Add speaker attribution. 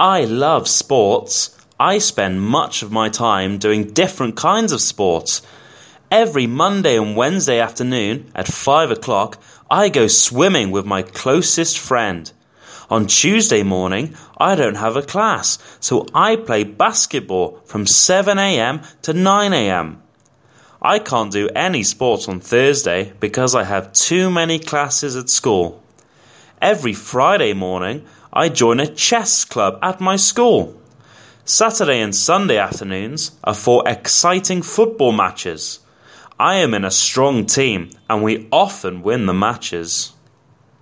Speaker 1: I love sports. I spend much of my time doing different kinds of sports. Every Monday and Wednesday afternoon at 5 o'clock, I go swimming with my closest friend. On Tuesday morning, I don't have a class, so I play basketball from 7 a.m. to 9 a.m. I can't do any sports on Thursday because I have too many classes at school. Every Friday morning, I join a chess club at my school. Saturday and Sunday afternoons are for exciting football matches. I am in a strong team and we often win the matches.